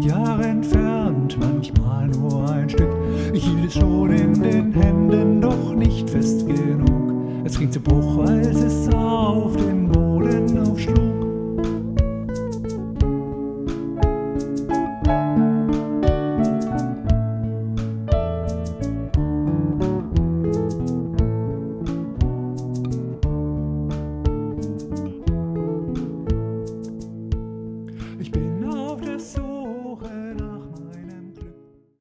Lichtjahre entfernt, manchmal nur ein Stück. Ich hielt es schon in den Händen, doch nicht fest genug. Es ging zu Bruch, als es auf den